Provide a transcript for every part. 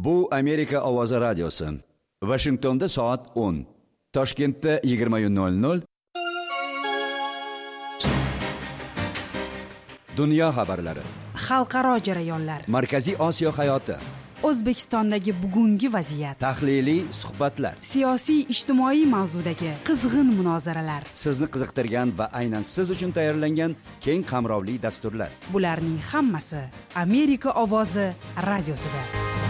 Bu Amerika ovozi radiosi. Washingtonda soat 10. Toshkentda 20:00. Dunyo xabarlari. Xalqaro jarayonlar. Markaziy Osiyo hayoti. O'zbekistondagi bugungi vaziyat. Tahliliy suhbatlar. Siyosiy ijtimoiy mavzudagi qizg'in munozaralar. Sizni qiziqtirgan va aynan siz uchun tayyorlangan keng qamrovli dasturlar. Bularning hammasi Amerika ovozi radiosida.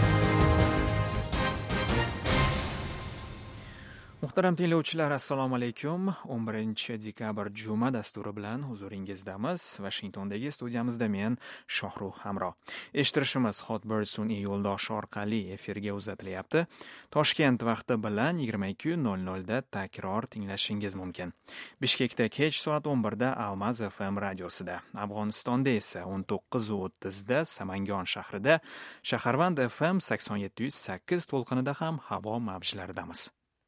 Muhtaram tinglovchilar, assalomu alaykum. 11 dekabr juma dasturi bilan huzuringizdamiz. Washingtondagi studiyamizda men Shohruh Hamro. Eshittirishimiz Hotbird sun'iy yo'ldosh orqali efirga uzatilyapti. Toshkent vaqti bilan 22:00 da takror tinglashingiz mumkin. Bishkekda kech soat 11 da Almaz FM radiosida, Afg'onistonda esa 19:30 da Samangon shahrida, Shaharvand FM 87.8 to'lqinida ham havo mavjlaridamiz.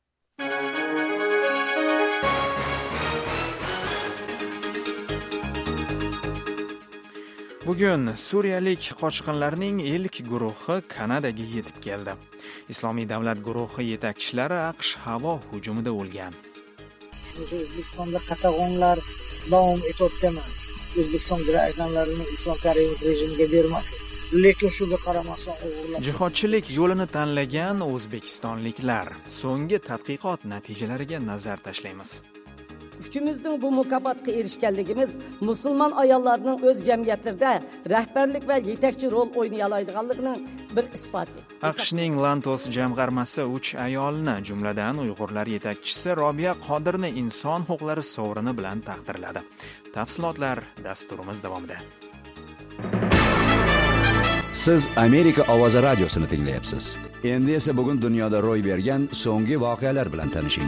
Bugun suriyalik qochqinlarning ilk guruhi Kanadaga yetib keldi. Islomiy davlat guruhi yetakchilari AQSh havo hujumida o'lgan. O'zbekistonda qatag'onlar davom etayotgani, O'zbekiston grajdanlarini Islom Karimov rejimiga bermaslik. Lekin shunga qaramasdan o'g'irlar. Jihodchilik yo'lini tanlagan o'zbekistonliklar. So'nggi tadqiqot natijalariga nazar tashlaymiz. Ülkemizдің bu mukofotga erishganligimiz musulmon ayollarning o'z jamiyatlarda rahbarlik va yetakchi rol o'ynay oladiganligining bir isboti. AQShning Lantos jamg'armasi 3 ayolni, jumladan Uyg'urlar yetakchisi Robiya Qodirni inson huquqlari sovrini bilan taqdirladi. Tafsilotlar dasturimiz davomida. Siz Amerika ovozi radiosini tinglayapsiz. Endi esa bugun dunyoda ro'y bergan so'nggi voqealar bilan tanishing.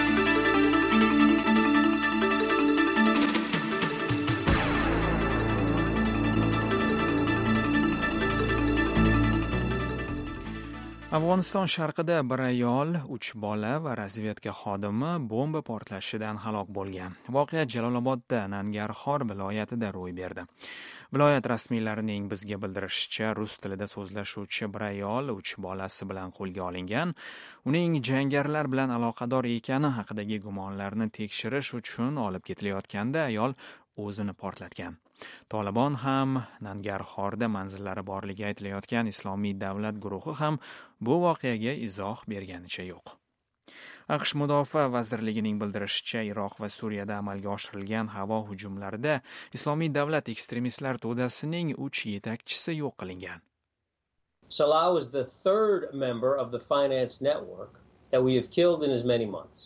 Afg'oniston sharqida bir ayol, 3 bola va razvedka xodimi bomba portlashidan halok bo'lgan. Voqea Jalolobodda, Nangarxor viloyatida ro'y berdi. Viloyat rasmiylarining bizga bildirishicha, rus tilida so'zlashuvchi bir ayol 3 bolasi bilan qo'lga olingan. Uning jangarilar bilan aloqador ekani haqidagi gumonlarni tekshirish uchun olib ketilayotganda ayol o'zini portlatgan. Tolibon ham, Nangarxorda manzillari borligi aytilayotgan Islomiy davlat guruhi ham bu voqeaga izoh berganicha yo'q. AQSh Mudofaa vazirligining bildirishicha, Iroq va Suriyada amalga oshirilgan havo hujumlarida Islomiy davlat ekstremistlar to'dasining 3 yetakchisi yo'q qilingan. Salah was the third member of the finance network that we have killed in as many months.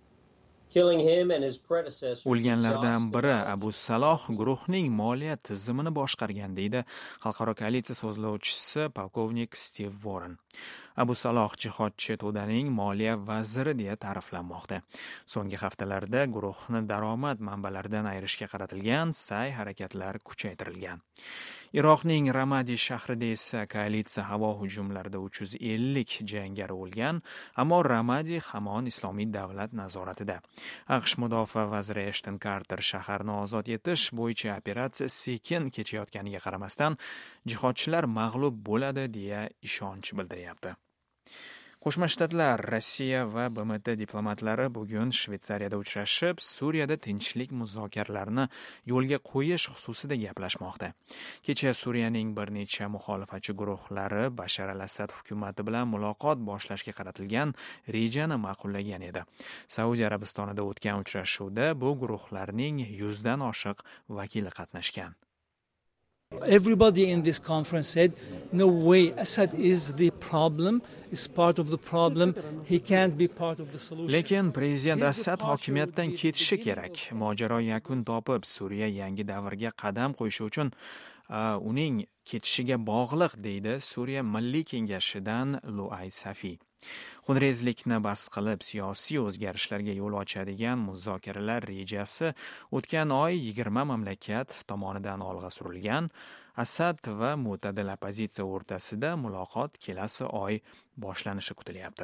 O'lganlardan biri Abu Saloh guruhning moliya tizimini boshqargan, deydi xalqaro koalitsiya so'zlovchisi polkovnik Steve Warren. Abu Saloh jihodchi to'daning moliya vaziri deya ta'riflanmoqda. So'nggi haftalarda guruhni daromad manbalaridan ayirishga qaratilgan sa'y-harakatlar kuchaytirilgan. Iroqning Ramadi shahrida esa koalitsiya havo hujumlarida 350 jangari o'lgan, ammo Ramadi hamon Islomiy davlat nazoratida. AQSh mudofaa vaziri Ashton Carter shaharni ozod etish bo'yicha operatsiya sekin kechayotganiga qaramasdan, jihodchilar mag'lub bo'ladi deya ishonch bildiryapti. Qo'shma Shtatlar, Rossiya va BMT diplomatlari bugun Shveysariyada uchrashib, Suriyada tinchlik muzokaralarini yo'lga qo'yish xususida gaplashmoqda. Kecha Suriyaning bir necha muxolifatchi guruhlari Bashar al-Asad hukumati bilan muloqot boshlashga qaratilgan rejani ma'qullagan edi. Saudiya Arabistonida o'tgan uchrashuvda bu guruhlarning 100 dan oshiq vakili qatnashgan. Everybody in this conference said, no way, Assad is the problem, is part of the problem, he can't be part of the solution. Lekin prezident Assad hokimiyatdan ketishi kerak. Mojaro yakun topib, Suriya yangi davrga qadam qo'yishi uchun uning ketishiga bog'liq, deydi Suriya Milliy kengashidan Luay Safi. Xunrezlikni bas qilib siyosiy o'zgarishlarga yo'l ochadigan muzokaralar rejasi o'tgan oy 20 mamlakat tomonidan olg'a surilgan. Asad va mo'tadil oppozitsiya o'rtasida muloqot kelasi oy boshlanishi kutilyapti.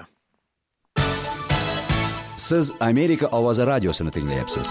Siz Amerika ovozi radiosini tinglayapsiz.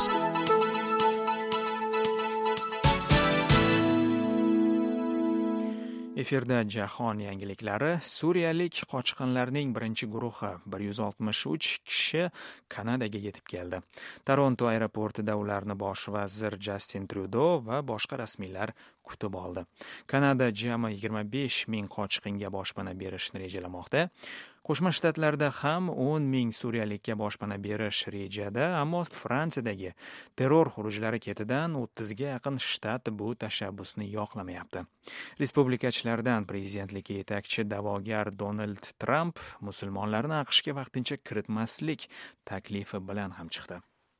Efirda jahon yangiliklari. Suriyalik qochqinlarning birinchi guruhi 163 kishi Kanadaga yetib keldi. Toronto aeroportida ularni bosh vazir Justin Trudeau va boshqa rasmiylar kutib oldi. Kanada jami 25 ming qochqinga boshpana berishni rejalamoqda. Qo'shma Shtatlarda ham 10 ming suriyalikka boshpana berish rejada, ammo Fransiyadagi terror xurujlari ketidan 30 ga yaqin shtat bu tashabbusni yoqlamayapti. Respublikachilardan prezidentlikka yetakchi da'vogar Donald Tramp musulmonlarni AQShga vaqtincha kiritmaslik taklifi bilan ham chiqdi.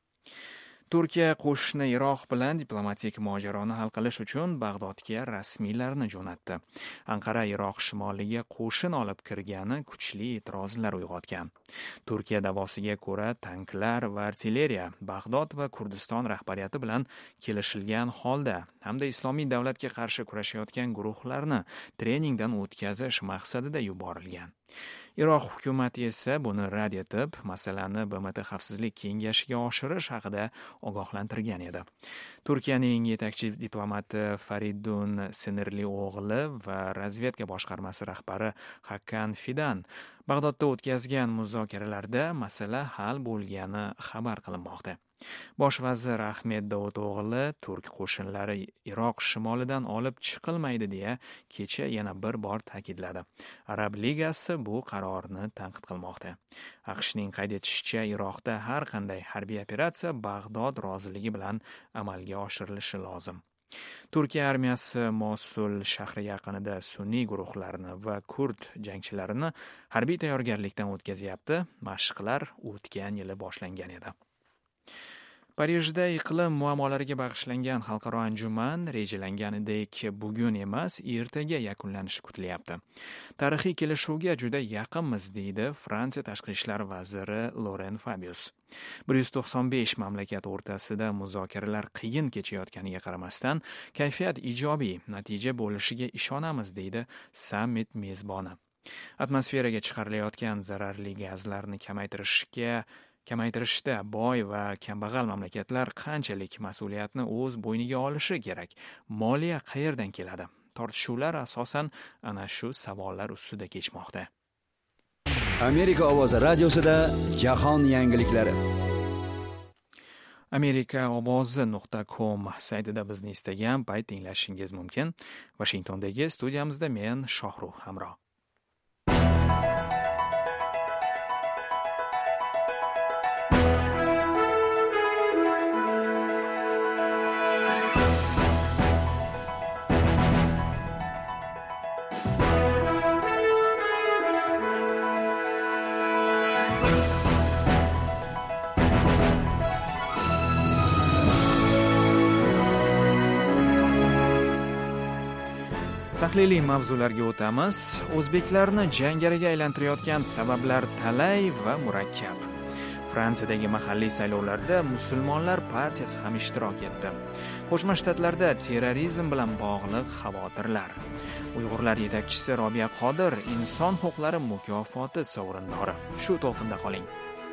Turkiya qo'shni Iroq bilan diplomatik mojaroni hal qilish uchun Bag'dodga rasmiylarni jo'natdi. Anqara Iroq shimoliga qo'shin olib kirgani kuchli e'tirozlar uyg'otgan. Turkiya davosiga ko'ra tanklar va artilleriya Bag'dod va Kurdiston rahbariyati bilan kelishilgan holda hamda Islomiy davlatga qarshi kurashayotgan guruhlarni treningdan o'tkazish maqsadida yuborilgan. Iroq hukumati esa buni rad etib, masalani BMT Xavfsizlik kengashiga oshirish haqida ogohlantirgan edi. Turkiyaning yetakchi diplomati Faridun Sinirli o'g'li va razvedka boshqarmasi rahbari Hakan Fidan Bag'dodda o'tkazgan muzokaralarda masala hal bo'lgani xabar qilinmoqda. Bosh vazir Ahmed Davuto'g'li turk qo'shinlari Iroq shimolidan olib chiqilmaydi deya kecha yana bir bor ta'kidladi. Arab ligasi bu qarorni tanqid qilmoqda. AQShning qayd etishicha, Iroqda har qanday harbiy operatsiya Bag'dod roziligi bilan amalga oshirilishi lozim. Turkiya armiyasi Mosul shahri yaqinida sunniy guruhlarni va kurd jangchilarini harbiy tayyorgarlikdan o'tkazyapti. Mashqlar o'tgan yili boshlangan edi. Parijda iqlim muammolariga bag'ishlangan xalqaro anjuman rejalanganidek bugun emas, ertaga yakunlanishi kutilyapti. Tarixiy kelishuvga juda yaqinmiz, deydi Fransiya tashqi ishlar vaziri Laurent Fabius. 195 mamlakat o'rtasida muzokaralar qiyin kechayotganiga qaramasdan, kayfiyat ijobiy natija bo'lishiga ishonamiz, deydi sammit mezboni. Atmosferaga chiqarilayotgan zararli gazlarni kamaytirishda boy va kambag'al mamlakatlar qanchalik mas'uliyatni o'z bo'yniga olishi kerak? Moliya qayerdan keladi? Tortishuvlar asosan ana shu savollar ustida kechmoqda. Amerika ovozi radiosida jahon yangiliklari. amerikaovozi.com saytida bizni istagan payt tinglashingiz mumkin. Washingtondagi studiyamizda men Shohruh Hamro. Tahliliy mavzularga o'tamiz. O'zbeklarni jangariga aylantirayotgan sabablar talay va murakkab. Fransiyadagi mahalliy saylovlarda musulmonlar partiyasi ham ishtirok etdi. Qo'shma Shtatlarda terrorizm bilan bog'liq xavotirlar. Uyg'urlar yetakchisi Robiya Qodir inson huquqlari mukofoti sovrindori. Shu to'lqinda qoling.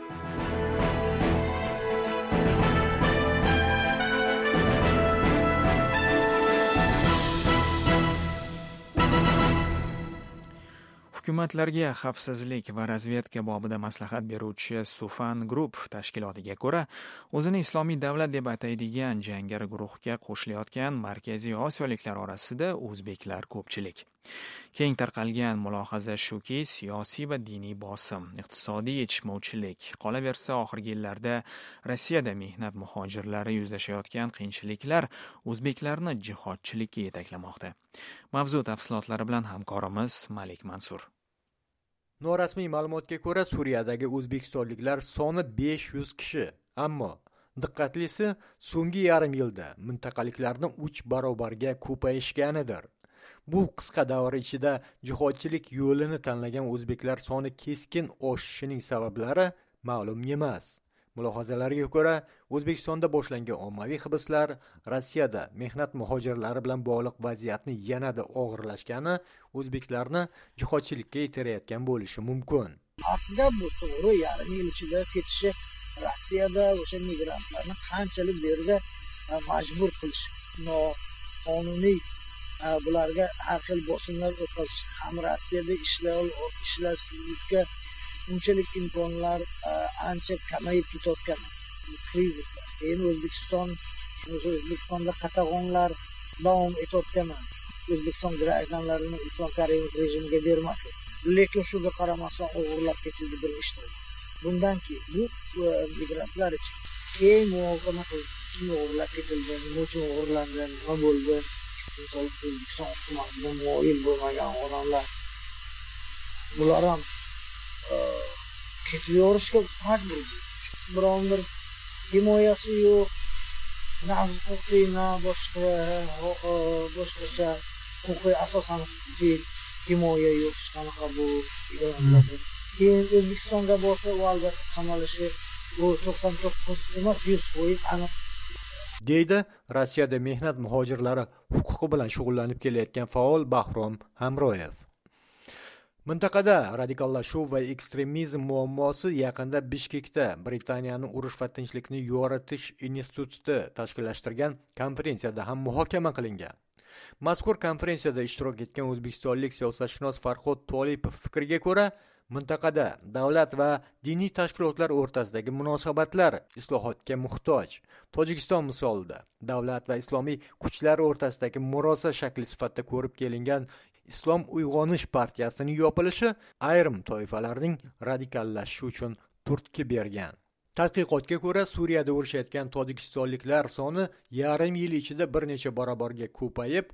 Hukumatlarga xavfsizlik va razvedka bobida maslahat beruvchi Sufan Group tashkilotiga ko'ra, o'zini Islomiy davlat deb ataydigan jangari guruhga qo'shilayotgan Markaziy Osiyoliklar orasida o'zbeklar ko'pchilik. Keng tarqalgan mulohaza shuki, siyosiy va diniy bosim, iqtisodiy yetishmovchilik, qolaversa oxirgi yillarda Rossiyada mehnat muhojirlari yuzlashayotgan qiyinchiliklar o'zbeklarni jihodchilikka yetaklamoqda. Mavzu tafsilotlari bilan hamkorimiz Malik Mansur. Norasmiy ma'lumotga ko'ra, Suriyadagi o'zbekistonliklar soni 500 kishi. Ammo diqqatlisi, so'nggi yarim yilda mintaqaliklarni 3 barobarga ko'payishganidir. Bu qisqa davr ichida jihodchilik yo'lini tanlagan o'zbeklar soni keskin oshishining sabablari ma'lum emas. Mulohazalarga ko'ra, O'zbekistonda boshlangan ommaviy hibslar Rossiyada mehnat muhojirlari bilan bog'liq vaziyatni yanada og'irlashgani o'zbeklarni jihodchilikka itarayotgan bo'lishi mumkin. Aslida bu to'g'ri, yarim yil ichida ketishi Rossiyada o'sha migrantlarni qanchalik bu yerga majbur qilish, noqonuniy bularga har xil bosimlar o'tkazish ham Rossiyada ishlashlikka unchalik imkonlar ancha kamayib ketayotgan krizislar. Keyin O'zbekistonda qatag'onlar davom etayotgan. O'zbekiston grajdanlarini Islom Karimov rejimiga bermaslik. Lekin shunga qaramasdan o'g'irlab ketildi bir ishda. Bundan keyin bu migrantlar uchun eng muhokama o'g'irlab ketildi, nima uchun o'g'irlandi, nima bo'ldi? O'zbekiston hukumatiga muoyil bo'lmagan odamlar bular ham ketib yorishga majbur bo'ldi. Biron bir himoyasi yo'q, na huquqiy, na boshqacha huquqiy asosan himoya yo'q, hech qanaqa bu. Keyin O'zbekistonga borsa, u albatta qamalishi bu 99 emas, 100% aniq. deydi Rossiyada mehnat muhojirlari huquqi bilan shug'ullanib kelayotgan faol Bahrom Hamroyev. Mintaqada radikallashuv va ekstremizm muammosi yaqinda Bishkekda Britaniyaning urush va tinchlikni yoritish instituti tashkillashtirgan konferensiyada ham muhokama qilingan. Mazkur konferensiyada ishtirok etgan o'zbekistonlik siyosatshunos Farhod Tolipov fikriga ko'ra, mintaqada davlat va diniy tashkilotlar o'rtasidagi munosabatlar islohotga muhtoj. Tojikiston misolida davlat va islomiy kuchlar o'rtasidagi murosa shakli sifatida ko'rib kelingan Islom uyg'onish partiyasining yopilishi ayrim toifalarning radikallashishi uchun turtki bergan. Tadqiqotga ko'ra, Suriyada urushayotgan tojikistonliklar soni yarim yil ichida bir necha barobarga ko'payib,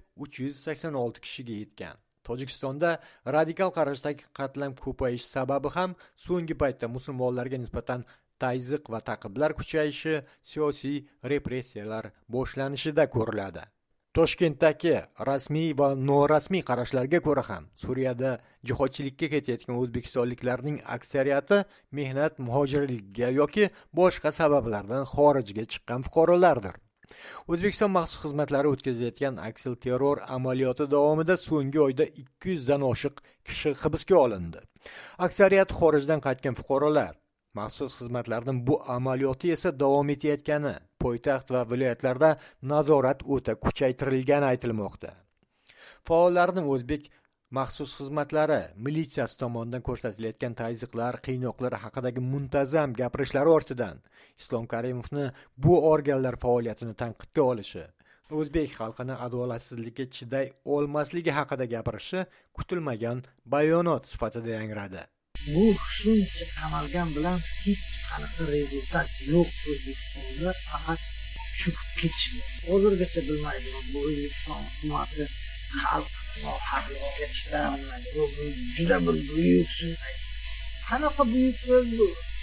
386 kishiga yetgan. Tojikistonda radikal qarashdagi qatlam ko'payish sababi ham so'nggi paytda musulmonlarga nisbatan tayziq va ta'qiblar kuchayishi, siyosiy repressiyalar boshlanishida ko'riladi. Toshkentdagi rasmiy va norasmiy qarashlarga ko'ra ham Suriyada jihodchilikka ketayotgan o'zbekistonliklarning aksariyati mehnat muhojirligiga yoki boshqa sabablardan xorijga chiqqan fuqarolardir. O'zbekiston maxsus xizmatlari o'tkazayotgan aksil terror amaliyoti davomida so'nggi oyda 200 dan oshiq kishi hibsga olindi. Aksariyat xorijdan qaytgan fuqarolar. Maxsus xizmatlarning bu amaliyoti esa davom etayotgani, poytaxt va viloyatlarda nazorat o'ta kuchaytirilgani aytilmoqda. Faollarning o'zbek maxsus xizmatlari militsiyasi tomonidan ko'rsatilayotgan tayziqlar, qiynoqlar haqidagi muntazam gapirishlari ortidan Islom Karimovni bu organlar faoliyatini tanqidga olishi, o'zbek xalqini adolatsizlikka chiday olmasligi haqida gapirishi kutilmagan bayonot sifatida yangradi. Bu shuncha qamalgan bilan hech qanaqa rezultat yo'q O'zbekistonda, faqat cho'kib ketish. Hozirgacha bilmayman, bu O'zbekiston hukumati xalq nohaqligiga chidamaydi. Bu juda bir buyuk so'z. Qanaqa buyuk so'z bu?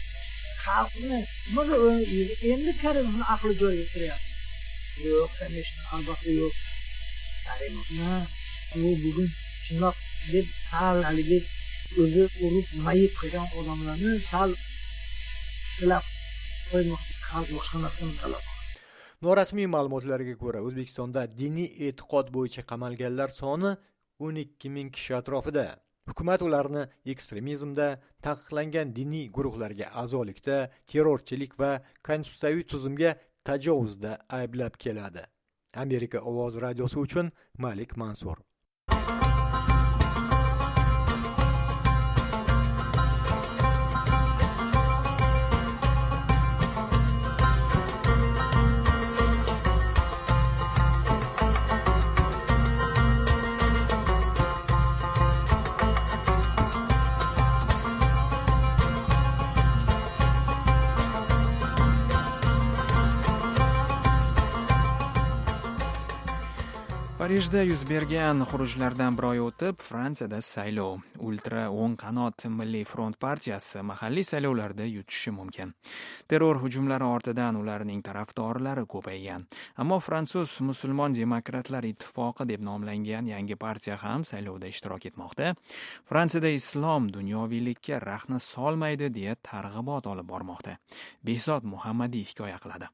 Xalqni nima endi Karimovni aqli joyiga kiryapti. Yo'q, albatta yo'q. Karimovni u bugun shundoq deb sal haligi o'zi urib mayib qilgan odamlarni sal silab qo'ymoqchi, xalq boshqa narsani talab. Norasmiy ma'lumotlarga ko'ra, O'zbekistonda diniy e'tiqod bo'yicha qamalganlar soni 12 ming kishi atrofida. Hukumat ularni ekstremizmda, taqiqlangan diniy guruhlarga a'zolikda, terrorchilik va konstitutsiyaviy tuzumga tajovuzda ayblab keladi. Amerika ovozi radiosi uchun Malik Mansur. Parijda yuz bergan xurujlardan bir oy o'tib, Fransiyada saylov. Ultra o'ng qanot Milliy front partiyasi mahalliy saylovlarda yutishi mumkin. Terror hujumlari ortidan ularning tarafdorlari ko'paygan. Ammo Fransuz musulmon demokratlar ittifoqi deb nomlangan yangi partiya ham saylovda ishtirok etmoqda. Fransiyada islom dunyoviylikka rahna solmaydi deya targ'ibot olib bormoqda. Behzod Muhammadiy hikoya qiladi.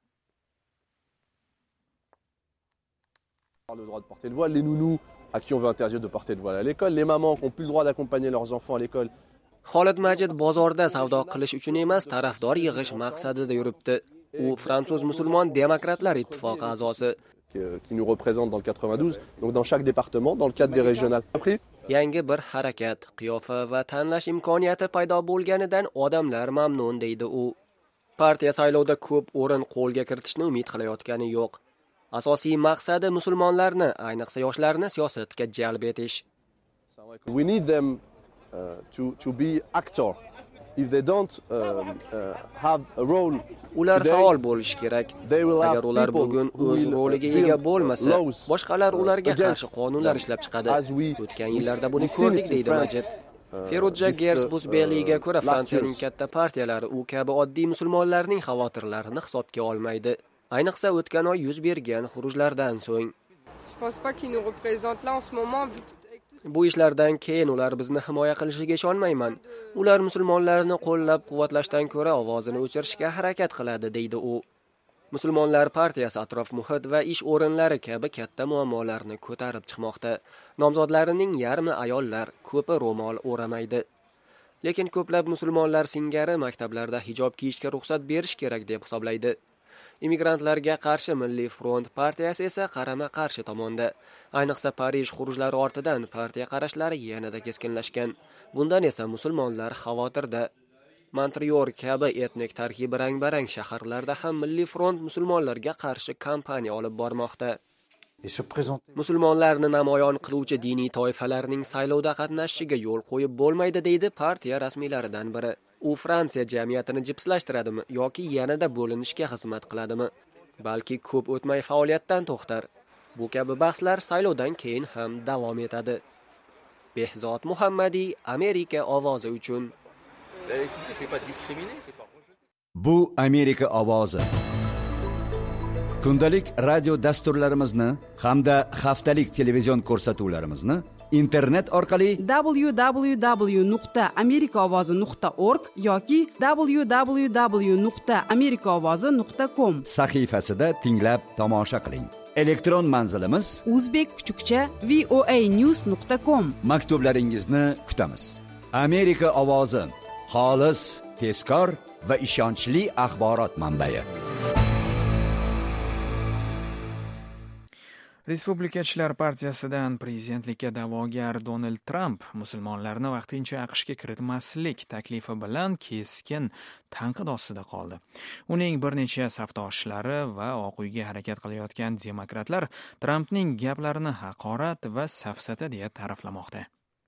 Le droit de porter le voile, les nounous à qui on veut interdire de porter le voile à l'école, les mamans qui n'ont plus le droit d'accompagner leurs enfants à l'école. Xolid Majid bozorda savdo qilish uchun emas, tarafdor yig'ish maqsadida yuribdi. U fransuz musulmon demokratlar ittifoqi a'zosi. qui nous représente dans le 92, donc dans chaque département, dans le cadre des régionales. Yangi bir harakat, qiyofa va tanlash imkoniyati paydo bo'lganidan odamlar mamnun deydi u. Partiya saylovda ko'p o'rin qo'lga kiritishni umid qilayotgani yo'q. Asosiy maqsadi musulmonlarni, ayniqsa yoshlarni siyosatga jalb etish. We need them to be actor. If they don't have a role, ular faol bo'lishi kerak. Agar ular bugun o'z roliga ega bo'lmasa, boshqalar ularga qarshi qonunlar ishlab chiqadi. O'tgan yillarda buni ko'rdik deydi Majid. Feruja Gersbusbeliga ko'ra Fransiyaning katta partiyalari u kabi oddiy musulmonlarning xavotirlarini hisobga olmaydi. Ayniqsa o'tgan oy yuz bergan xurujlardan so'ng. Bu ishlardan keyin ular bizni himoya qilishiga ishonmayman. Ular musulmonlarni qo'llab-quvvatlashdan ko'ra ovozini o'chirishga harakat qiladi, deydi u. Musulmonlar partiyasi atrof muhit va ish o'rinlari kabi katta muammolarni ko'tarib chiqmoqda. Nomzodlarining yarmi ayollar, ko'pi ro'mol o'ramaydi. Lekin ko'plab musulmonlar singari maktablarda hijob kiyishga ruxsat berish kerak deb hisoblaydi. Immigrantlarga qarshi Milliy front partiyasi esa qarama-qarshi tomonda. Ayniqsa Parij xurujlari ortidan partiya qarashlari yanada keskinlashgan. Bundan esa musulmonlar xavotirda. Montreal kabi etnik tarkibi rang-barang shaharlarda ham Milliy front musulmonlarga qarshi kampaniya olib bormoqda. Musulmonlarni namoyon qiluvchi diniy toifalarning saylovda qatnashishiga yo'l qo'yib bo'lmaydi, deydi partiya rasmiylaridan biri. U Fransiya jamiyatini jipslashtiradimi yoki yanada bo'linishga xizmat qiladimi? Balki ko'p o'tmay faoliyatdan to'xtar. Bu kabi bahslar saylovdan keyin ham davom etadi. Behzod Muhammadiy, Amerika ovozi uchun. Bu Amerika ovozi. Kundalik radio dasturlarimizni hamda haftalik televizion ko'rsatuvlarimizni internet orqali www.amerikaovozi.org yoki www.amerikaovozi.com sahifasida tinglab tomosha qiling. Elektron manzilimiz uzbek_voanews.com. Maktublaringizni kutamiz. Amerika ovozi, xolis, tezkor va ishonchli axborot manbai. Respublikachilar partiyasidan prezidentlikka da'vogar Donald Trump musulmonlarni vaqtincha AQShga kiritmaslik taklifi bilan keskin tanqid ostida qoldi. Uning bir necha safdoshlari va Oq uyga harakat qilayotgan demokratlar Trumpning gaplarini haqorat va safsata deya ta'riflamoqda.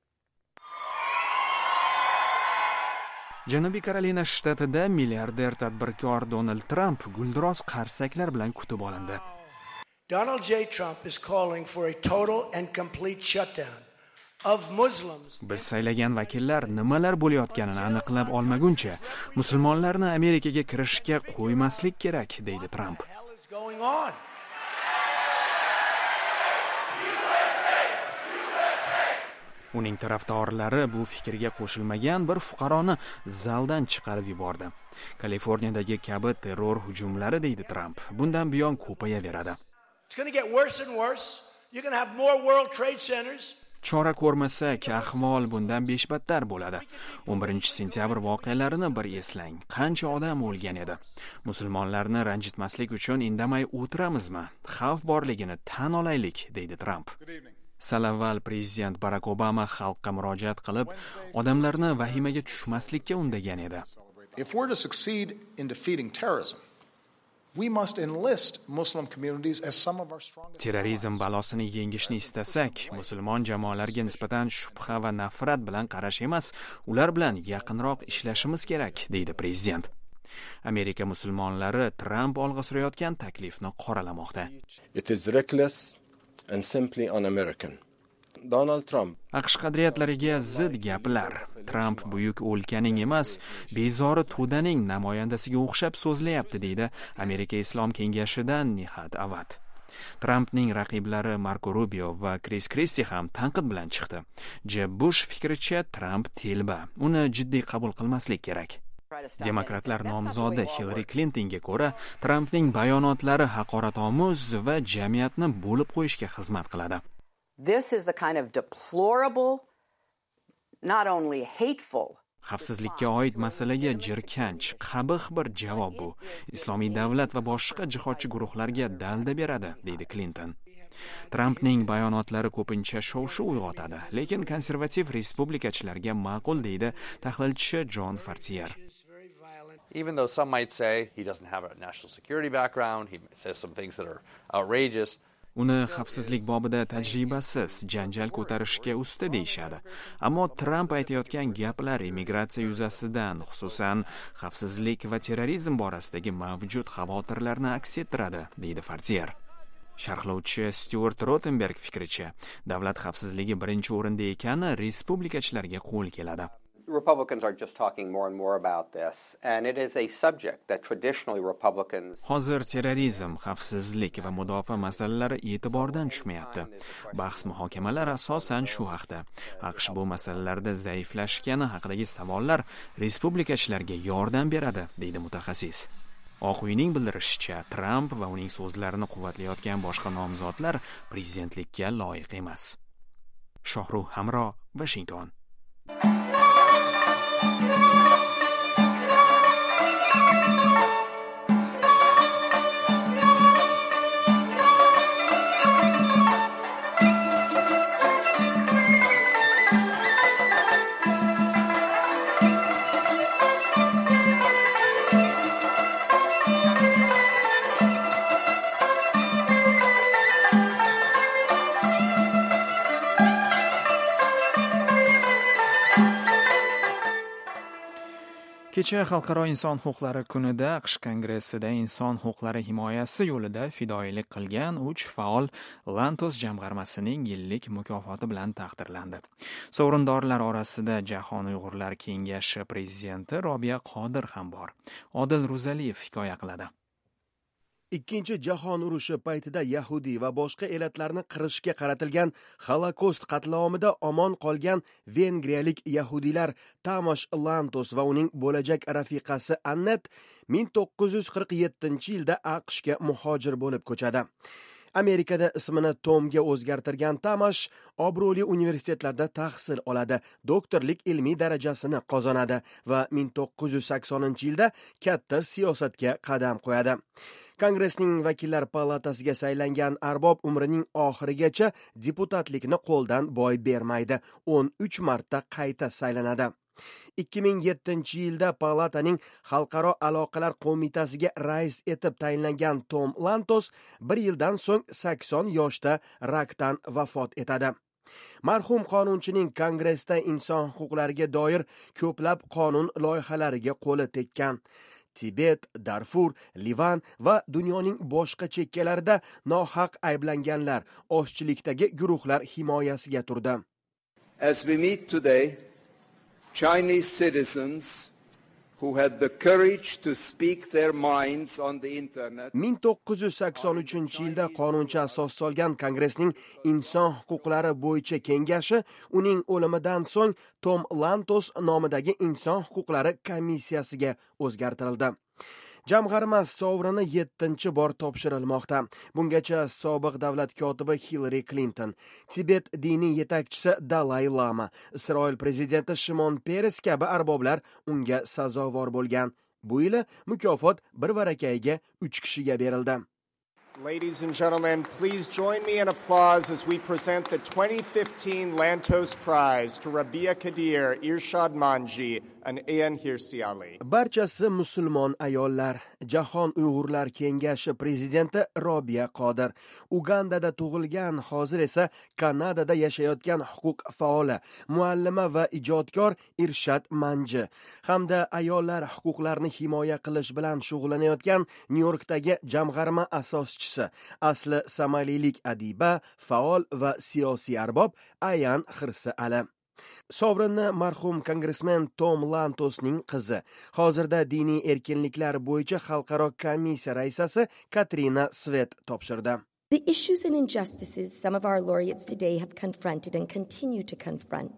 Janubiy Karolina shtatida milliarder tadbirkor Donald Trump gulduros qarsaklar bilan kutib olindi. Donald J. Trump is calling for a total and complete shutdown of Muslims. Biz saylagan vakillar nimalar bo'layotganini aniqlab olmaguncha musulmonlarni Amerikaga kirishga qo'ymaslik kerak, deydi Trump. Uning tarafdorlari bu fikrga qo'shilmagan bir fuqaroni zaldan chiqarib yubordi. Kaliforniyadagi kabi terror hujumlari, deydi Trump, bundan buyon ko'payaveradi. It's going to get worse and worse. You're going to have more World Trade Centers. Chora ko'rmasak, ahvol bundan beshbattar bo'ladi. 11-sentyabr voqealarini bir eslang. Qancha odam o'lgan edi. Musulmonlarni ranjitmaslik uchun indamay o'tiramizmi? Xavf borligini tan olaylik, deydi Trump. Salavval prezident Barack Obama xalqqa murojaat qilib, odamlarni vahimaga tushmaslikka undagan edi. If we're to succeed in defeating terrorism, we must enlist Muslim communities as some of our strongest. Terrorizm balosini yengishni istasak, musulmon jamoalarga nisbatan shubha va nafrat bilan qarash emas, ular bilan yaqinroq ishlashimiz kerak, deydi prezident. Amerika musulmonlari Trump olg'a surayotgan taklifni qoralamoqda. It is reckless and simply un-American. Donald Trump AQSh qadriyatlariga zid gaplar. Trump buyuk o'lkaning emas, bezori to'daning namoyandasiga o'xshab so'zlayapti, deydi Amerika Islom kengashidan Nihat Avad. Trumpning raqiblari Marco Rubio va Chris Christie ham tanqid bilan chiqdi. Jeb Bush fikricha Trump telba, uni jiddiy qabul qilmaslik kerak. Demokratlar nomzodi Hillary Clintonga ko'ra, Trumpning bayonotlari haqoratomuz va jamiyatni bo'lib qo'yishga xizmat qiladi. This is the kind of deplorable, not only hateful, Xavfsizlikka oid masalaga jirkanch, qabih bir javob bu. Islomiy davlat va boshqa jihodchi guruhlarga dalda beradi, deydi Clinton. Trampning bayonotlari ko'pincha shov-shuv uyg'otadi, lekin konservativ respublikachilarga ma'qul, deydi tahlilchi Jon Fortier. Even though some might say he doesn't have a national security background, he says some things that are outrageous. Uni xavfsizlik bobida tajribasiz, janjal ko'tarishga usta deyshadi. Ammo Trump aytayotgan gaplar immigratsiya yuzasidan, xususan xavfsizlik va terrorizm borasidagi mavjud xavotirlarni aks ettiradi, deydi Fortier. Sharhlovchi Stuart Rothenberg fikricha, davlat xavfsizligi birinchi o'rinda ekani respublikachilarga qo'l keladi. Republicans are just talking more and more about this, and it is a subject that traditionally Republicans. Hozir terrorizm, xavfsizlik va mudofaa masalalari e'tibordan tushmayapti. Bahs muhokamalar asosan shu haqda. AQSh bu masalalarda zaiflashgani haqidagi savollar respublikachilarga yordam beradi, deydi mutaxassis. Oq uyning bildirishicha, Trump va uning so'zlarini quvvatlayotgan boshqa nomzodlar prezidentlikka loyiq emas. Shohruh Hamro, Washington. Kecha Xalqaro inson huquqlari kunida AQSh kongressida inson huquqlari himoyasi yo'lida fidoyilik qilgan 3 faol Lantos jamg'armasining yillik mukofoti bilan taqdirlandi. Sovrindorlar orasida Jahon Uyg'urlar kengashi prezidenti Robiya Qodir ham bor. Odil Ro'zaliyev hikoya qiladi. Ikkinchi jahon urushi paytida Yahudiy va boshqa elatlarni qirishga qaratilgan Holokost qatlovida omon qolgan vengriyalik yahudiylar Tamosh Lantos va uning bo'lajak rafiqasi Annat 1947-yilda AQShga muhojir bo'lib ko'chadi. Amerikada ismini Tomga o'zgartirgan Tamosh obro'li universitetlarda tahsil oladi, doktorlik ilmiy darajasini qozonadi va 1980-yilda katta siyosatga qadam qo'yadi. Kongressning vakillar palatasiga saylangan arbob umrining oxirigacha deputatlikni qo'ldan boy bermaydi. 13 marta qayta saylanadi. 2007-yilda palataning xalqaro aloqalar qo'mitasiga rais etib tayinlangan Tom Lantos 1 yildan so'ng 80 yoshda rakdan vafot etadi. Marhum qonunchining kongressda inson huquqlariga doir ko'plab qonun loyihalariga qo'li tekkan. Tibet, Darfur, Livan va dunyoning boshqa chekkalarida nohaq ayblanganlar, ochchilikdagi guruhlar himoyasiga turdi. As we meet today, Chinese citizens who had the courage to speak their minds on the internet. 1983-yilda qonuncha asos solgan kongressning inson huquqlari bo'yicha kengashi uning o'limidan so'ng Tom Lantos nomidagi inson huquqlari komissiyasiga o'zgartirildi. Jamg'arma sovrini 7-bor topshirilmoqda. Bungacha sobiq davlat kotibi Hillary Clinton, Tibet diniy yetakchisi Dalai Lama, Isroil prezidenti Shimon Peres kabi arboblar unga sazovor bo'lgan. Bu yil mukofot bir varakayiga 3 kishiga berildi. Ladies and gentlemen, please join me in applause as we present the 2015 Lantos Prize to Rabia Kadir, Irshad Manji, and Ian Hirsi-Ali. Barchasi musulmon ayollar. Jahon Uyg'urlar kengashi prezidenti Robiya Qodir, Ugandada tug'ilgan, hozir esa Kanadada yashayotgan huquq faoli, muallima va ijodkor Irshad Manji hamda ayollar huquqlarini himoya qilish bilan shug'ullanayotgan Nyu-Yorkdagi jamg'arma asoschisi, asli somalilik adiba, faol va siyosiy arbob Ayan Hirsi-Ali. Sovrinni marhum kongressmen Tom Lantosning qizi, hozirda diniy erkinliklar bo'yicha xalqaro komissiya raisasi Katrina Svet topshirdi. The issues and injustices some of our laureates today have confronted and continue to confront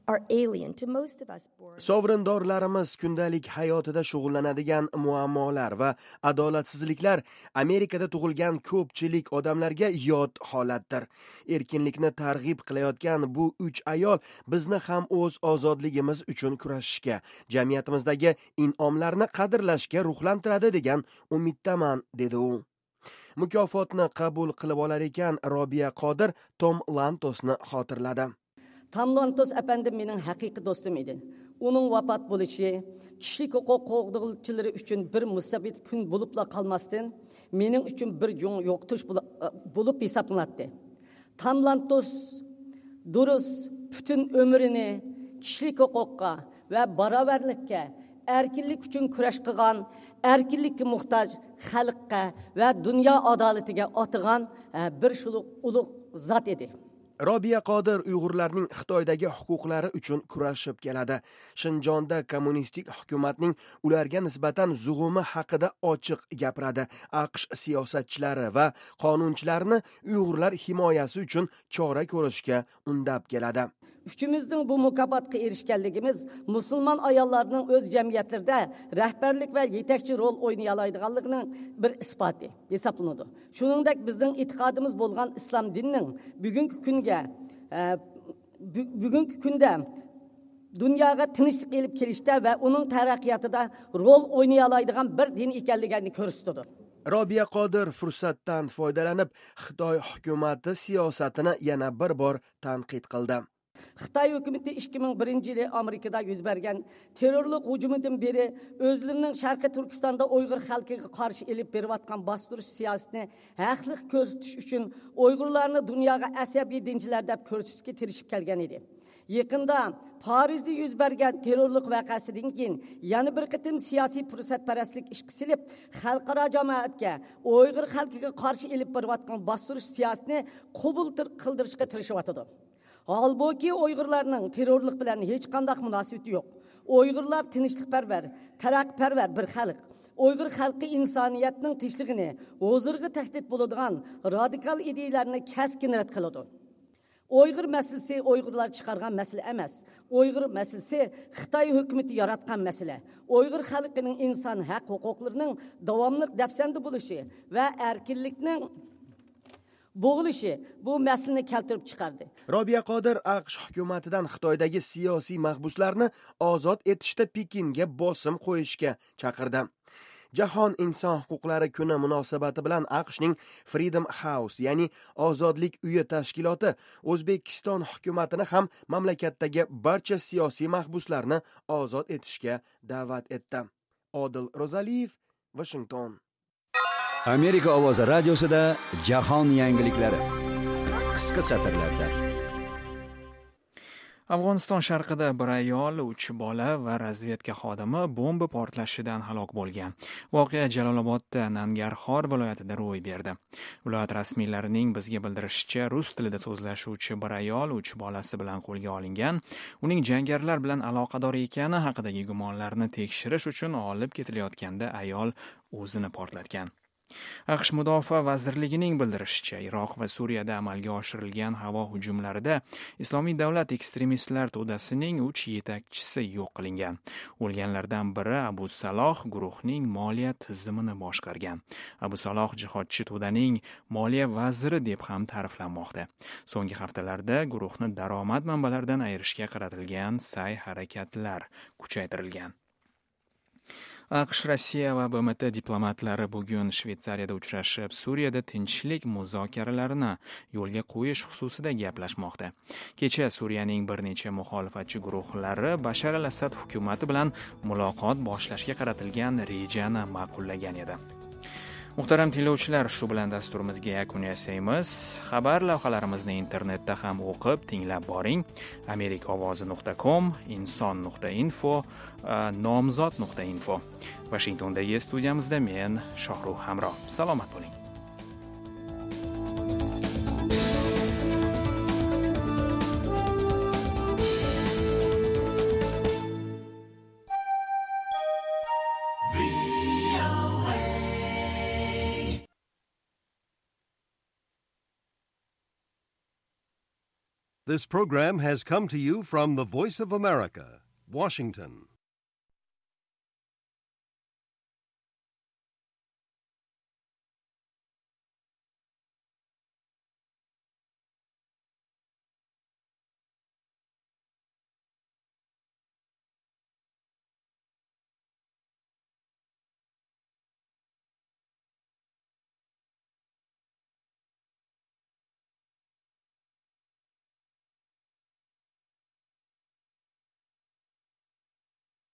are alien to most of us born. Sovrindorlarimiz kundalik hayotida shug'ullanadigan muammolar va adolatsizliklar Amerikada tug'ilgan ko'pchilik odamlarga yot holatdir. Erkinlikni targ'ib qilayotgan bu 3 ayol bizni ham o'z ozodligimiz uchun kurashishga, jamiyatimizdagi in'omlarni qadrlashga ruhlantiradi degan umiddaman, dedi u. Mukofotni qabul qilib olar ekan Robiya Qodir Tom Lantosni xotirladi. Tom Lantos efendim mening haqiqiy do'stim edi. Uning vafot bo'lishi kishilik huquq qo'g'dug'uvchilari uchun bir musibat kun bo'libla qolmasdan mening uchun bir yo'qotish bo'lib hisoblanadi. Tom Lantos durus butun umrini kishilik huquqqa va barobarlikka, erkinlik uchun kurash qilgan, erkinlikka muhtoj xalqqa va dunyo adolatiga otigan bir ulug' zot edi. Robiya Qodir Uyg'urlarning Xitoydagi huquqlari uchun kurashib keladi. Shinjonda kommunistik hukumatning ularga nisbatan zug'umi haqida ochiq gapiradi. AQSh siyosatchilari va qonunchilarni Uyg'urlar himoyasi uchun chora ko'rishga undab keladi. Üçümüzдің bu mukofotga erishganligimiz musulmon ayollarning o'z jamiyatlarda rahbarlik va yetakchi rol o'ynay oladiganligining bir isboti hisoblanadi. Shuningdek, bizning e'tiqodimiz bo'lgan islom dinining bugungi kunda dunyoga tinchlik elib kelishda va uning taraqqiyotida rol o'ynay oladigan bir din ekanligini ko'rsatadi. Robiya Qodir fursatdan foydalanib Xitoy hukumati siyosatini yana bir bor tanqid qildi. Xitoy hukumati 2001-yili Amerikada yuz bergan terrorlik hujumidan beri o'zlarining Sharqiy Turkistonda Uyg'ur xalqiga qarshi elib berayotgan bostirish siyosatini haqliq ko'rsatish uchun Uyg'urlarni dunyoga asabiy dinchilar deb ko'rsatishga tirishib kelgan edi. Yaqinda Parijda yuz bergan terrorlik voqeasidan keyin yana bir qitim siyosiy fursatparastlik ishga silib, xalqaro jamoatga Uyg'ur xalqiga qarshi elib berayotgan bostirish siyosatini qabul qildirishga tirishayotdi. Halbuki Uyg'urlarning terrorlik bilan hech qanday munosabati yo'q. Uyg'urlar tinchlikparvar, taraqqiyparvar bir xalq. Uyg'ur xalqi insoniyatning tinchligini, huzuriga tahdid bo'ladigan radikal ideyalarni keskin rad qiladi. Uyg'ur masalasi Uyg'urlar chiqargan masala emas. Uyg'ur masalasi Xitoy hukumati yaratgan masala. Uyg'ur xalqining inson haq huquqlarining davomli dafsanda bo'lishi va erkinlikning bo'g'ilishi bu masalani keltirib chiqardi. Robiya Qodir AQSh hukumatidan Xitoydagi siyosiy mahbuslarni ozod etishda Pekinga bosim qo'yishga chaqirdi. Jahon inson huquqlari kuni munosabati bilan AQShning Freedom House, ya'ni Ozodlik uyi tashkiloti O'zbekiston hukumatini ham mamlakatdagi barcha siyosiy mahbuslarni ozod etishga da'vat etdi. Odil Rozaliyev, Washington. Amerika ovozi radiosida jahon yangiliklari qisqa satrlarda. Afg'oniston sharqida bir ayol, 3 bola va razvedka xodimi bomba portlashidan halok bo'lgan. Voqea Jalolobodda, Nangarxor viloyatida ro'y berdi. Viloyat rasmiylarining bizga bildirishicha, rus tilida so'zlashuvchi bir ayol 3 bolasi bilan qo'lga olingan. Uning jangarilar bilan aloqador ekani haqidagi gumonlarni tekshirish uchun olib ketilayotganda ayol o'zini portlatgan. AQSh Mudofaa vazirligining bildirishicha, Iroq va Suriyada amalga oshirilgan havo hujumlarida Islomiy davlat ekstremistlar to'dasining 3 yetakchisi yo'q qilingan. O'lganlardan biri Abu Saloh guruhning moliya tizimini boshqargan. Abu Saloh jihodchi to'daning moliya vaziri deb ham ta'riflanmoqda. So'nggi haftalarda guruhni daromad manbalaridan ayirishga qaratilgan sa'y-harakatlar kuchaytirilgan. AQSh, Rossiya va BMT diplomatlari bugun Shveysariyada uchrashib, Suriyada tinchlik muzokaralarini yo'lga qo'yish xususida gaplashmoqda. Kecha Suriyaning bir necha muxolifatchi guruhlari Bashar al-Assad hukumati bilan muloqot boshlashga qaratilgan rejani ma'qullagan edi. Muhtaram tinglovchilar, shu bilan dasturimizga yakun yasaymiz. Xabar lavhalarimizni internetda ham o'qib, tinglab boring. amerikaovozi.com, inson.info, nomzod.info. Washingtondagi studiyamizda men Shohruh Hamroh. Salomat bo'ling. This program has come to you from the Voice of America, Washington.